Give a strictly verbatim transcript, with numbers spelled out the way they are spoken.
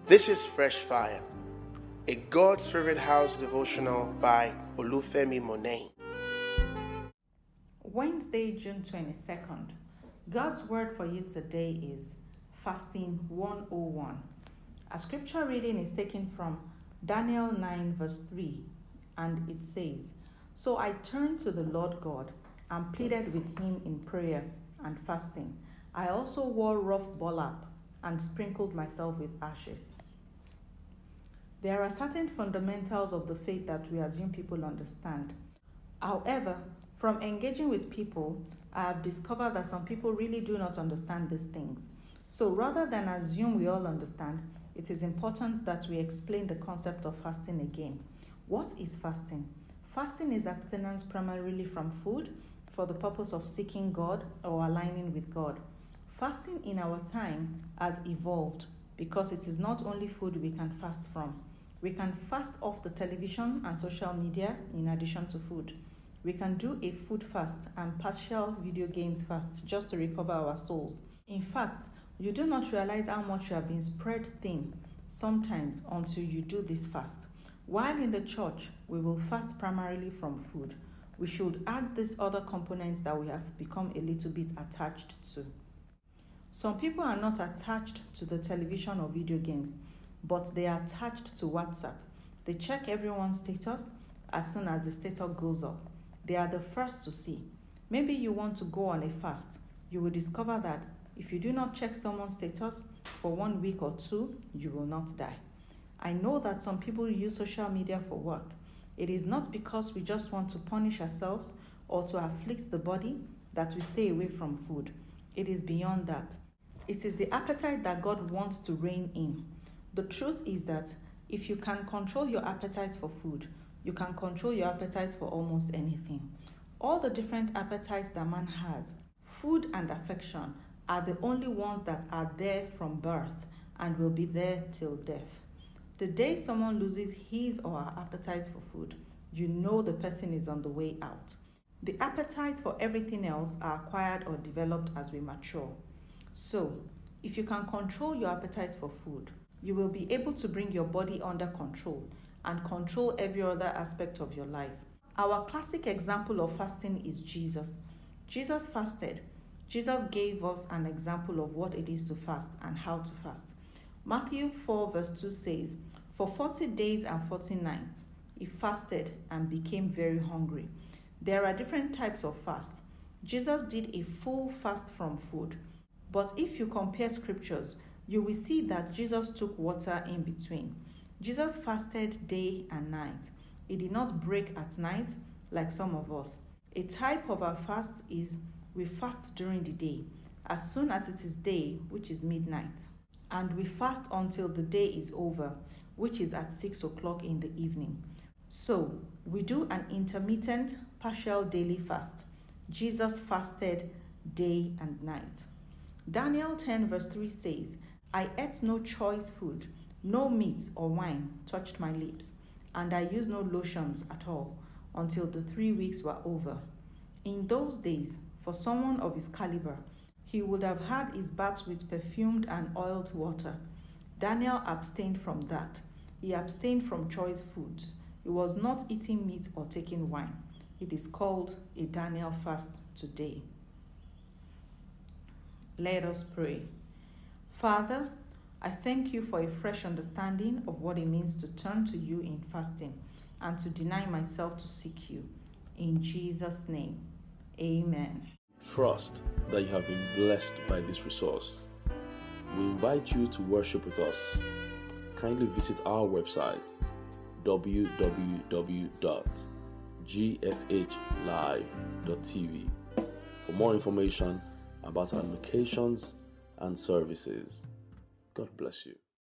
This is Fresh Fire, a God's Favorite House devotional by Olufemi Monet. Wednesday, June twenty-second. God's word for you today is Fasting one oh one. A scripture reading is taken from Daniel nine verse three, and it says, "So I turned to the Lord God and pleaded with him in prayer and fasting. I also wore rough burlap and sprinkled myself with ashes." There are certain fundamentals of the faith that we assume people understand. However, from engaging with people, I have discovered that some people really do not understand these things. So rather than assume we all understand, it is important that we explain the concept of fasting again. What is fasting? Fasting is abstinence primarily from food for the purpose of seeking God or aligning with God. Fasting in our time has evolved because it is not only food we can fast from. We can fast off the television and social media in addition to food. We can do a food fast and partial video games fast just to recover our souls. In fact, you do not realize how much you have been spread thin sometimes until you do this fast. While in the church, we will fast primarily from food. We should add these other components that we have become a little bit attached to. Some people are not attached to the television or video games, but they are attached to WhatsApp. They check everyone's status as soon as the status goes up. They are the first to see. Maybe you want to go on a fast. You will discover that if you do not check someone's status for one week or two, you will not die. I know that some people use social media for work. It is not because we just want to punish ourselves or to afflict the body that we stay away from food. It is beyond that. It is the appetite that God wants to reign in. The truth is that if you can control your appetite for food, you can control your appetite for almost anything. All the different appetites that man has, food and affection, are the only ones that are there from birth and will be there till death. The day someone loses his or her appetite for food, you know the person is on the way out. The appetite for everything else are acquired or developed as we mature. So, if you can control your appetite for food, you will be able to bring your body under control and control every other aspect of your life. Our classic example of fasting is Jesus. Jesus fasted. Jesus gave us an example of what it is to fast and how to fast. Matthew four verse two says, "For forty days and forty nights, he fasted and became very hungry." There are different types of fast. Jesus did a full fast from food. But if you compare scriptures, you will see that Jesus took water in between. Jesus fasted day and night. He did not break at night like some of us. A type of our fast is we fast during the day, as soon as it is day, which is midnight. And we fast until the day is over, which is at six o'clock in the evening. So, we do an intermittent, partial daily fast. Jesus fasted day and night. Daniel ten verse three says, "I ate no choice food, no meat or wine touched my lips, and I used no lotions at all until the three weeks were over." In those days, for someone of his caliber, he would have had his bath with perfumed and oiled water. Daniel abstained from that. He abstained from choice foods. He was not eating meat or taking wine. It is called a Daniel fast today. Let us pray. Father, I thank you for a fresh understanding of what it means to turn to you in fasting and to deny myself to seek you. In Jesus' name, amen. Trust that you have been blessed by this resource. We invite you to worship with us. Kindly visit our website w w w dot g f h live dot t v for more information about our locations and services. God bless you.